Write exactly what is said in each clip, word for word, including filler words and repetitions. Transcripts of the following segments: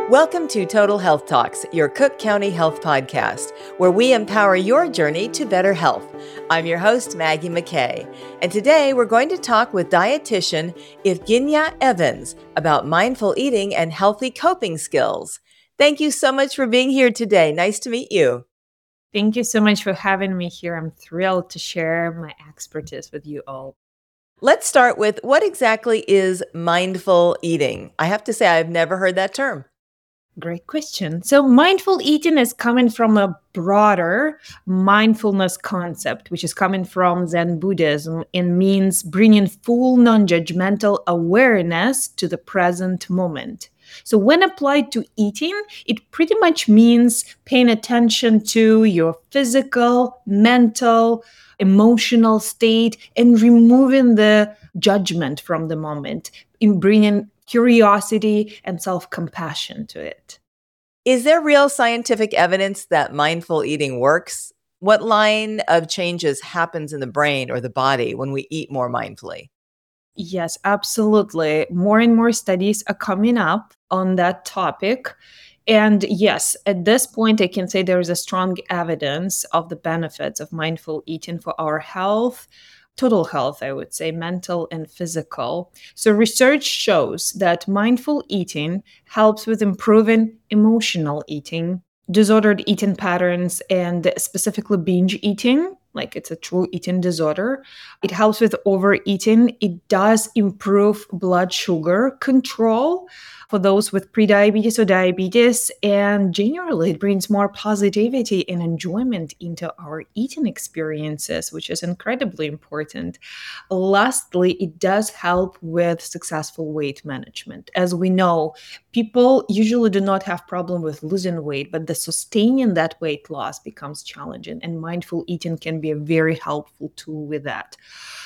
Welcome to Total Health Talks, your Cook County health podcast, where we empower your journey to better health. I'm your host, Maggie McKay, and today we're going to talk with dietitian Evgenia Evans about mindful eating and healthy coping skills. Thank you so much for being here today. Nice to meet you. Thank you so much for having me here. I'm thrilled to share my expertise with you all. Let's start with what exactly is mindful eating? I have to say, I've never heard that term. Great question. So, mindful eating is coming from a broader mindfulness concept, which is coming from Zen Buddhism and means bringing full non judgmental awareness to the present moment. So, when applied to eating, it pretty much means paying attention to your physical, mental, emotional state and removing the judgment from the moment, in bringing curiosity and self-compassion to it. Is there real scientific evidence that mindful eating works? What line of changes happens in the brain or the body when we eat more mindfully? Yes, absolutely. More and more studies are coming up on that topic. And yes, at this point, I can say there is a strong evidence of the benefits of mindful eating for our health, total health, I would say, mental and physical. So, research shows that mindful eating helps with improving emotional eating, disordered eating patterns, and specifically binge eating. Like it's a true eating disorder. It helps with overeating. It does improve blood sugar control for those with prediabetes or diabetes. And generally, it brings more positivity and enjoyment into our eating experiences, which is incredibly important. Lastly, it does help with successful weight management. As we know, people usually do not have problem with losing weight, but the sustaining that weight loss becomes challenging, and mindful eating can be a very helpful tool with that.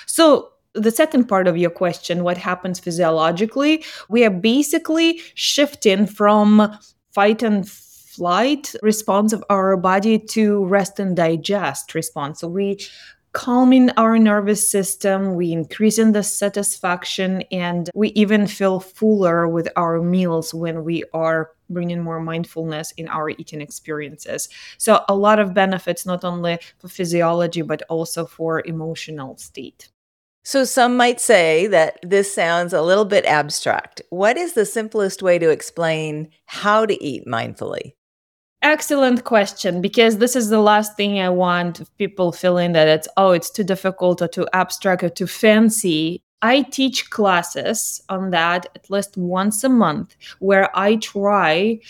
So the second part of your question, what happens physiologically? We are basically shifting from fight and flight response of our body to rest and digest response. So we calming our nervous system, we increasing the satisfaction, and we even feel fuller with our meals when we are bringing more mindfulness in our eating experiences. So a lot of benefits, not only for physiology, but also for emotional state. So, some might say that this sounds a little bit abstract. What is the simplest way to explain how to eat mindfully? Excellent question, because this is the last thing I want people feeling that it's, oh, it's too difficult or too abstract or too fancy. I teach classes on that at least once a month where I try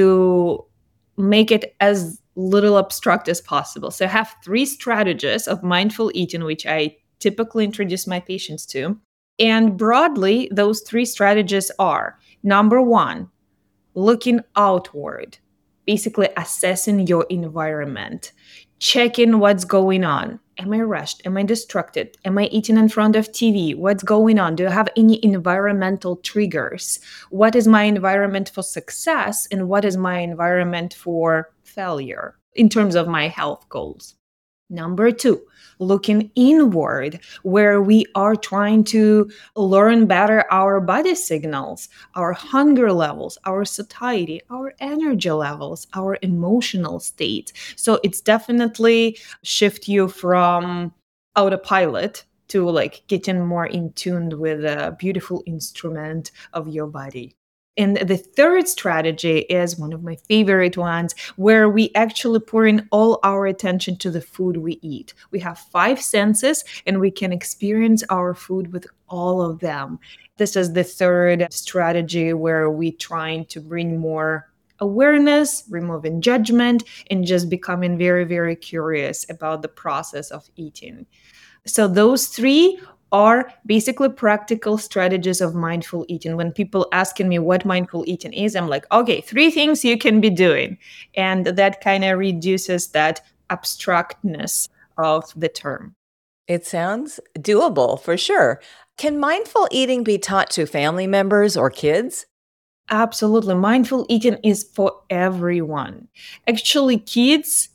to make it as little abstract as possible. So I have three strategies of mindful eating, which I typically introduce my patients to. And broadly, those three strategies are number one, looking outward, basically assessing your environment, checking what's going on. Am I rushed? Am I distracted? Am I eating in front of T V? What's going on? Do I have any environmental triggers? What is my environment for success and what is my environment for failure in terms of my health goals? Number two, looking inward, where we are trying to learn better our body signals, our hunger levels, our satiety, our energy levels, our emotional state. So it's definitely shift you from autopilot to like getting more in tune with a beautiful instrument of your body. And the third strategy is one of my favorite ones, where we actually pour in all our attention to the food we eat. We have five senses and we can experience our food with all of them. This is the third strategy where we trying to bring more awareness, removing judgment, and just becoming very, very curious about the process of eating. So those three are basically practical strategies of mindful eating. When people asking me what mindful eating is, I'm like, okay, three things you can be doing. And that kind of reduces that abstractness of the term. It sounds doable for sure. Can mindful eating be taught to family members or kids? Absolutely. Mindful eating is for everyone. Actually, kids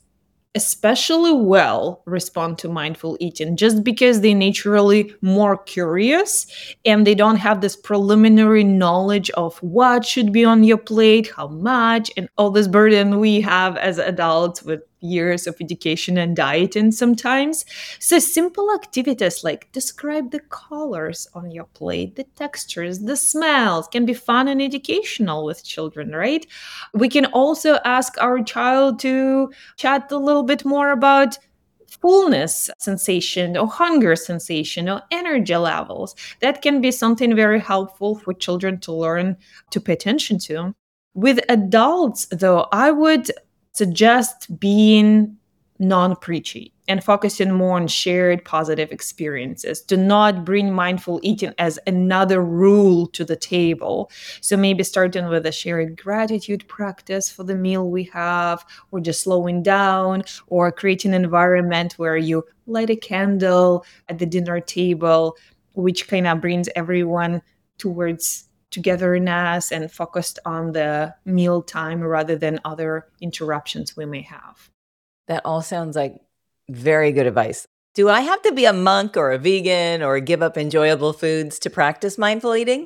especially well respond to mindful eating just because they're naturally more curious and they don't have this preliminary knowledge of what should be on your plate, how much, and all this burden we have as adults with years of education and dieting sometimes. So simple activities like describe the colors on your plate, the textures, the smells can be fun and educational with children, right? We can also ask our child to chat a little bit more about fullness sensation or hunger sensation or energy levels. That can be something very helpful for children to learn to pay attention to. With adults, though, I would suggest being non preachy and focusing more on shared positive experiences. Do not bring mindful eating as another rule to the table. So maybe starting with a shared gratitude practice for the meal we have, or just slowing down, or creating an environment where you light a candle at the dinner table, which kind of brings everyone towards togetherness and focused on the meal time rather than other interruptions we may have. That all sounds like very good advice. Do I have to be a monk or a vegan or give up enjoyable foods to practice mindful eating?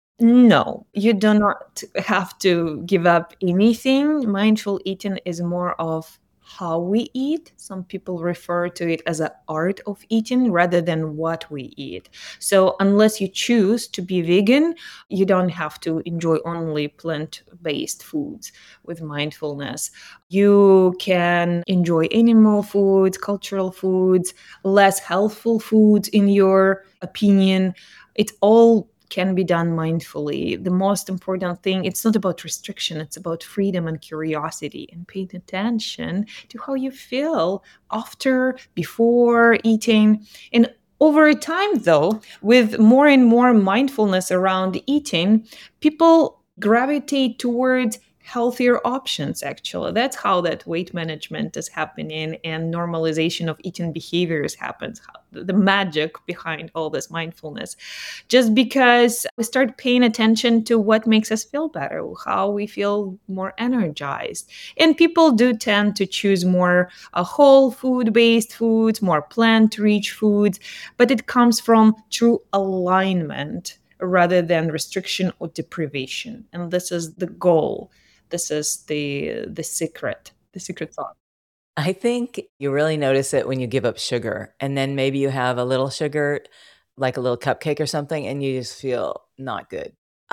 No, you do not have to give up anything. Mindful eating is more of how we eat. Some people refer to it as an art of eating rather than what we eat. So, unless you choose to be vegan, you don't have to enjoy only plant based foods with mindfulness. You can enjoy animal foods, cultural foods, less healthful foods, in your opinion. It all can be done mindfully. The most important thing, it's not about restriction, it's about freedom and curiosity and paying attention to how you feel after, before eating. And over time, though, with more and more mindfulness around eating, people gravitate towards healthier options. Actually, that's how that weight management is happening and normalization of eating behaviors happens, the magic behind all this mindfulness, just because we start paying attention to what makes us feel better, how we feel more energized. And people do tend to choose more uh, whole food based foods, more plant rich foods, but it comes from true alignment rather than restriction or deprivation. And this is the goal. This is the the secret, the secret sauce. I think you really notice it when you give up sugar, and then maybe you have a little sugar, like a little cupcake or something, and you just feel not good.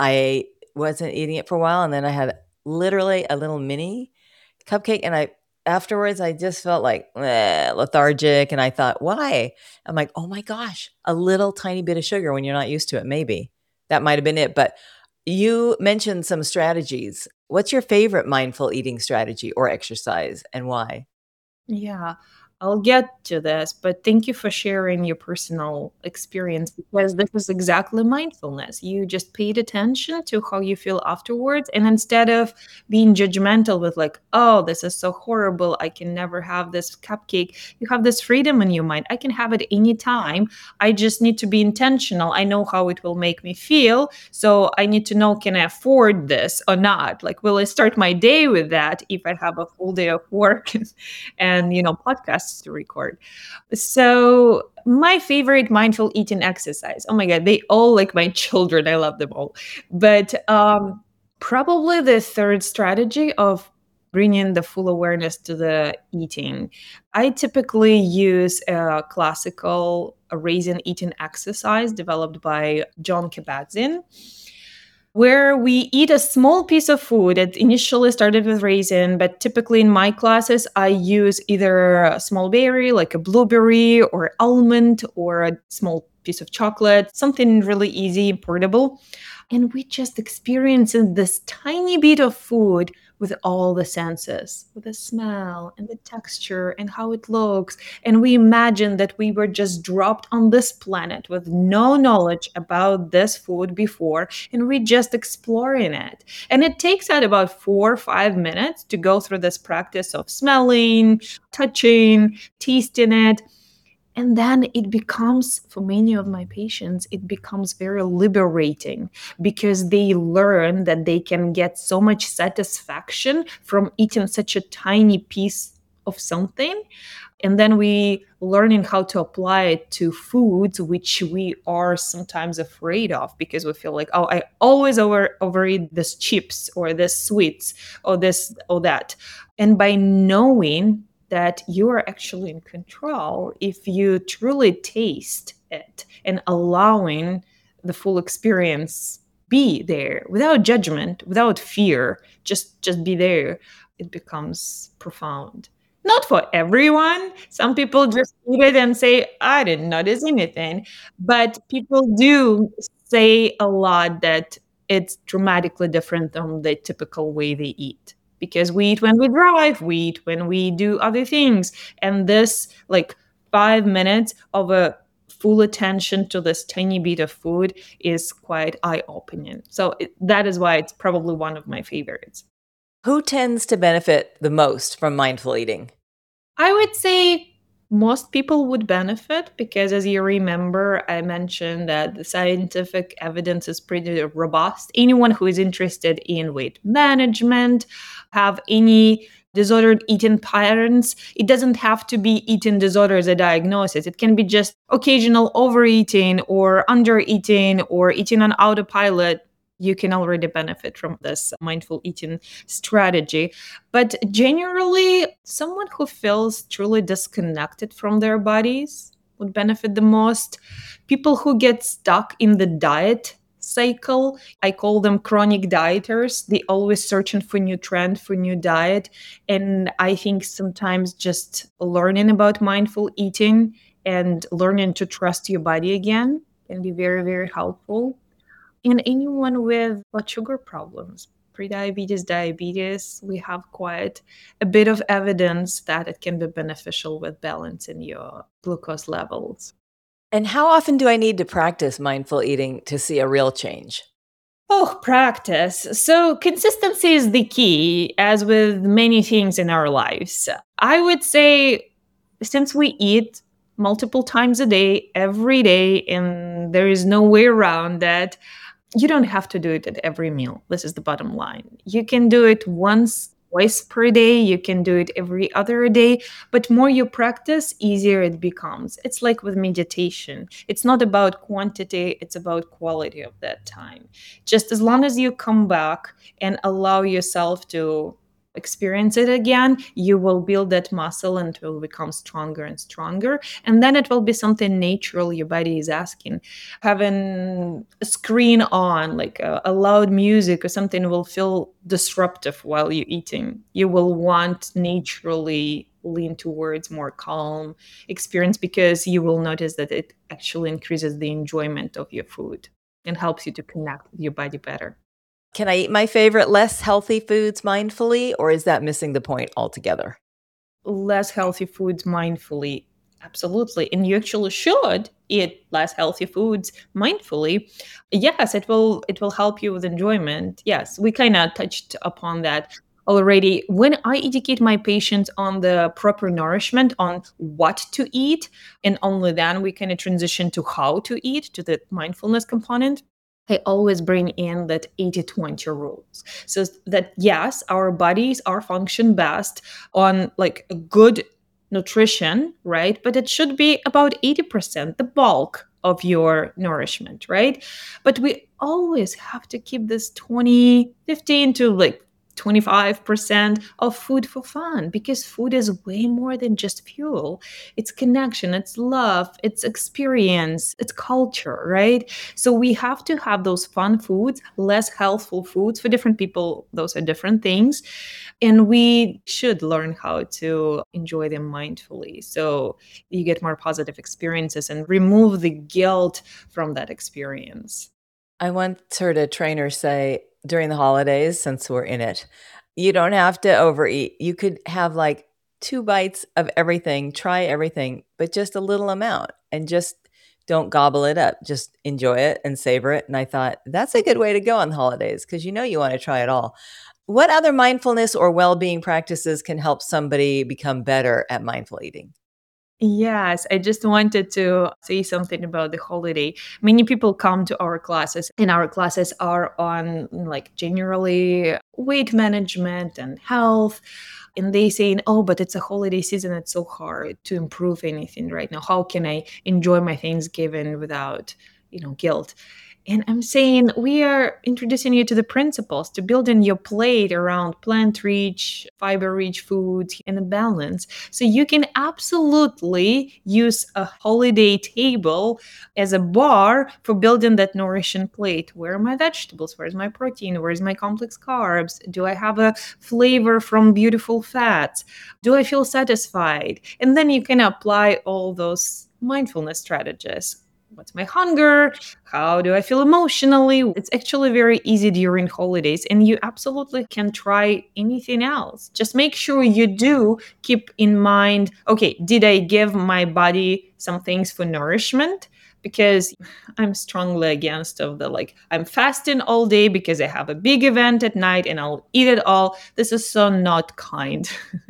I wasn't eating it for a while, and then I had literally a little mini cupcake, and I afterwards, I just felt like, "Bleh," lethargic, and I thought, "Why?" I'm like, "Oh my gosh, a little tiny bit of sugar when you're not used to it, maybe." That might have been it, but you mentioned some strategies. What's your favorite mindful eating strategy or exercise, and why? Yeah, I'll get to this, but thank you for sharing your personal experience because this is exactly mindfulness. You just paid attention to how you feel afterwards. And instead of being judgmental with, like, oh, this is so horrible, I can never have this cupcake, you have this freedom in your mind. I can have it anytime. I just need to be intentional. I know how it will make me feel. So I need to know, can I afford this or not? Like, will I start my day with that if I have a full day of work and, you know, podcasts to record? So my favorite mindful eating exercise, oh my god, they all like my children, I love them all. But um probably the third strategy of bringing the full awareness to the eating. I typically use a classical raisin eating exercise developed by John Kabat-Zinn, where we eat a small piece of food. It initially started with raisin, but typically in my classes, I use either a small berry, like a blueberry or almond, or a small piece of chocolate, something really easy, portable. And we just experiencing this tiny bit of food with all the senses, with the smell and the texture and how it looks. And we imagine that we were just dropped on this planet with no knowledge about this food before, and we just exploring it. And it takes out about four or five minutes to go through this practice of smelling, touching, tasting it. And then it becomes, for many of my patients, it becomes very liberating because they learn that they can get so much satisfaction from eating such a tiny piece of something, and then we learning how to apply it to foods which we are sometimes afraid of because we feel like, oh, I always over overeat this chips or this sweets or this or that. And by knowing that you are actually in control, if you truly taste it and allowing the full experience be there without judgment, without fear, just just be there, it becomes profound. Not for everyone. Some people just eat it and say, I didn't notice anything. But people do say a lot that it's dramatically different from the typical way they eat. Because we eat when we drive, we eat when we do other things. And this, like five minutes of a full attention to this tiny bit of food is quite eye opening. So it, that is why it's probably one of my favorites. Who tends to benefit the most from mindful eating? I would say most people would benefit because, as you remember, I mentioned that the scientific evidence is pretty robust. Anyone who is interested in weight management, have any disordered eating patterns, it doesn't have to be eating disorder as a diagnosis. It can be just occasional overeating or undereating or eating on autopilot. You can already benefit from this mindful eating strategy. But generally, someone who feels truly disconnected from their bodies would benefit the most. People who get stuck in the diet cycle, I call them chronic dieters. They always searching for new trend, for new diet. And I think sometimes just learning about mindful eating and learning to trust your body again can be very, very helpful. And anyone with blood sugar problems, prediabetes, diabetes, we have quite a bit of evidence that it can be beneficial with balancing your glucose levels. And how often do I need to practice mindful eating to see a real change? Oh, practice. So, consistency is the key, as with many things in our lives. I would say, since we eat multiple times a day, every day, and there is no way around that, you don't have to do it at every meal. This is the bottom line. You can do it once, twice per day. You can do it every other day. But more you practice, easier it becomes. It's like with meditation. It's not about quantity, it's about quality of that time. Just as long as you come back and allow yourself to experience it again, you will build that muscle and it will become stronger and stronger. And then it will be something natural your body is asking. Having a screen on, like a, a loud music or something, will feel disruptive while you're eating. You will want naturally lean towards more calm experience because you will notice that it actually increases the enjoyment of your food and helps you to connect with your body better. Can I eat my favorite less healthy foods mindfully, or is that missing the point altogether? Less healthy foods mindfully. Absolutely. And you actually should eat less healthy foods mindfully. Yes, it will it will help you with enjoyment. Yes, we kind of touched upon that already. When I educate my patients on the proper nourishment, on what to eat, and only then we kind of transition to how to eat, to the mindfulness component. I always bring in that eighty twenty rules. So that yes, our bodies are function best on like a good nutrition, right? But it should be about eighty percent, the bulk of your nourishment, right? But we always have to keep this twenty, fifteen to like twenty-five percent of food for fun because food is way more than just fuel. It's connection, it's love, it's experience, it's culture, right? So we have to have those fun foods, less healthful foods. For different people, those are different things. And we should learn how to enjoy them mindfully. So you get more positive experiences and remove the guilt from that experience. I once heard a trainer say during the holidays, since we're in it, you don't have to overeat. You could have like two bites of everything, try everything, but just a little amount and just don't gobble it up. Just enjoy it and savor it. And I thought that's a good way to go on the holidays because you know you want to try it all. What other mindfulness or well being practices can help somebody become better at mindful eating? Yes, I just wanted to say something about the holiday. Many people come to our classes, and our classes are on like generally weight management and health. And they saying, oh, but it's a holiday season. It's so hard to improve anything right now. How can I enjoy my Thanksgiving without, you know, guilt? And I'm saying we are introducing you to the principles to building your plate around plant rich, fiber rich foods and a balance. So you can absolutely use a holiday table as a bar for building that nourishing plate. Where are my vegetables? Where's my protein? Where's my complex carbs? Do I have a flavor from beautiful fats? Do I feel satisfied? And then you can apply all those mindfulness strategies. What's my hunger? How do I feel emotionally? It's actually very easy during holidays, and you absolutely can try anything else. Just make sure you do keep in mind, okay, did I give my body some things for nourishment? Because I'm strongly against of the like, I'm fasting all day because I have a big event at night and I'll eat it all. This is so not kind.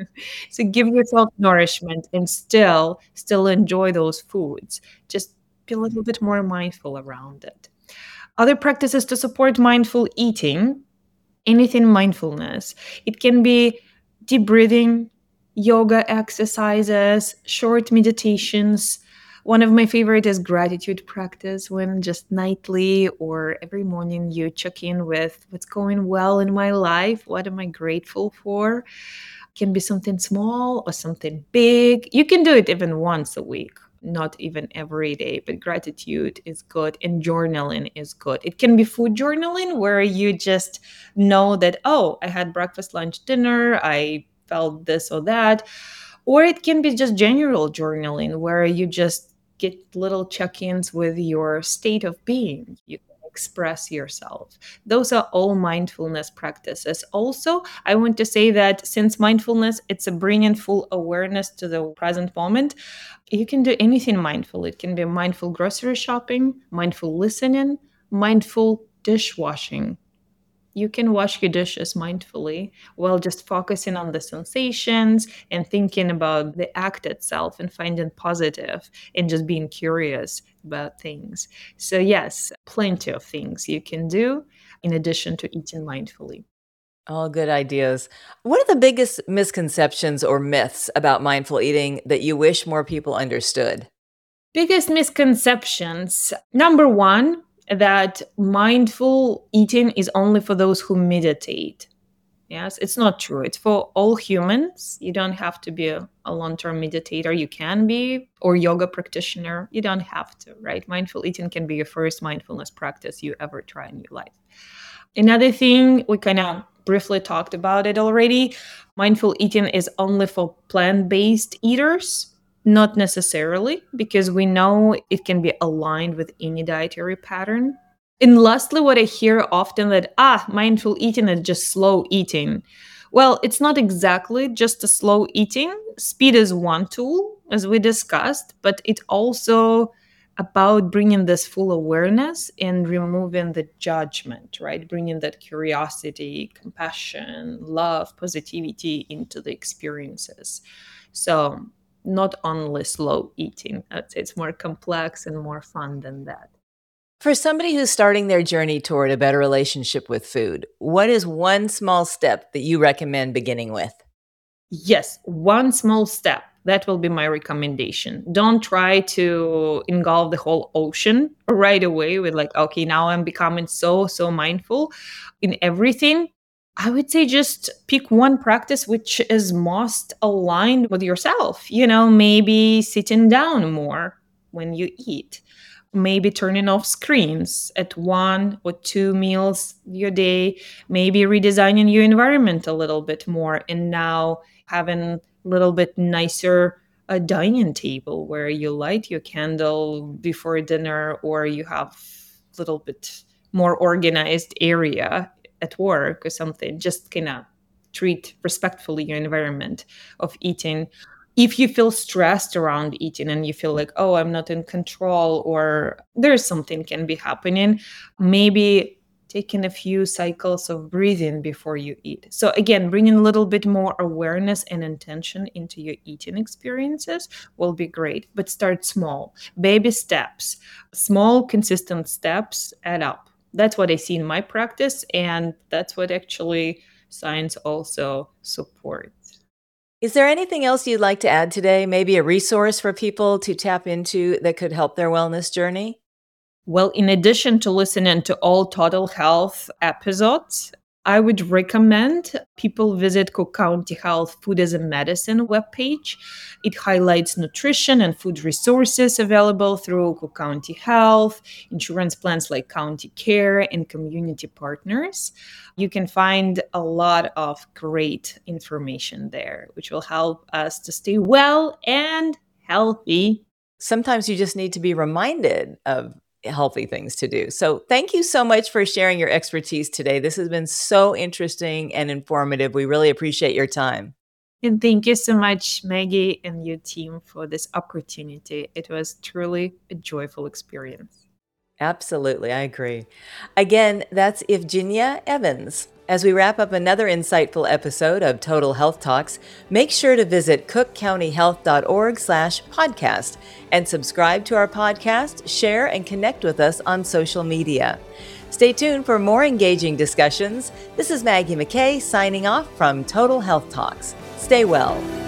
So give yourself nourishment and still still enjoy those foods. Just be a little bit more mindful around it. Other practices to support mindful eating, anything mindfulness. It can be deep breathing, yoga exercises, short meditations. One of my favorite is gratitude practice, when just nightly or every morning you check in with what's going well in my life, what am I grateful for? Can be something small or something big. You can do it even once a week, not even every day, but gratitude is good and journaling is good. It can be food journaling where you just know that, oh, I had breakfast, lunch, dinner, I felt this or that. Or it can be just general journaling where you just get little check ins with your state of being. You can express yourself. Those are all mindfulness practices. Also, I want to say that since mindfulness, it's a bringing full awareness to the present moment, you can do anything mindful. It can be mindful grocery shopping, mindful listening, mindful dishwashing. You can wash your dishes mindfully while just focusing on the sensations and thinking about the act itself and finding positive and just being curious about things. So, yes, plenty of things you can do in addition to eating mindfully. All good ideas. What are the biggest misconceptions or myths about mindful eating that you wish more people understood? Biggest misconceptions. Number one, that mindful eating is only for those who meditate. Yes, it's not true. It's for all humans. You don't have to be a, a long term meditator. You can be, or yoga practitioner. You don't have to, right? Mindful eating can be your first mindfulness practice you ever try in your life. Another thing, we kind of briefly talked about it already. Mindful eating is only for plant based eaters. Not necessarily, because we know it can be aligned with any dietary pattern. And lastly, what I hear often that, ah, mindful eating is just slow eating. Well, it's not exactly just a slow eating. Speed is one tool, as we discussed, but it also about bringing this full awareness and removing the judgment, right? Bringing that curiosity, compassion, love, positivity into the experiences. So, not only slow eating, I'd say it's more complex and more fun than that. For somebody who's starting their journey toward a better relationship with food, what is one small step that you recommend beginning with? Yes, one small step. That will be my recommendation. Don't try to engulf the whole ocean right away with, like, okay, now I'm becoming so, so mindful in everything. I would say just pick one practice which is most aligned with yourself. You know, maybe sitting down more when you eat, maybe turning off screens at one or two meals your day, maybe redesigning your environment a little bit more, and now having a little bit nicer a dining table where you light your candle before dinner, or you have a little bit more organized area at work or something. Just kind of treat respectfully your environment of eating. If you feel stressed around eating and you feel like, oh, I'm not in control, or there's something can be happening, maybe taking a few cycles of breathing before you eat. So again, bringing a little bit more awareness and intention into your eating experiences will be great, but start small. Baby steps, small consistent steps add up. That's what I see in my practice, and that's what actually science also supports. Is there anything else you'd like to add today? Maybe a resource for people to tap into that could help their wellness journey? Well, in addition to listening to all Total Health episodes, I would recommend people visit Cook County Health Food as a Medicine webpage. It highlights nutrition and food resources available through Cook County Health, insurance plans like County Care, and community partners. You can find a lot of great information there, which will help us to stay well and healthy. Sometimes you just need to be reminded of healthy things to do. So thank you so much for sharing your expertise today. This has been so interesting and informative. We really appreciate your time. And thank you so much, Maggie and your team, for this opportunity. It was truly a joyful experience. Absolutely, I agree. Again, that's Evgenia Evans. As we wrap up another insightful episode of Total Health Talks, make sure to visit cook county health dot org slash podcast and subscribe to our podcast, share, and connect with us on social media. Stay tuned for more engaging discussions. This is Maggie McKay signing off from Total Health Talks. Stay well.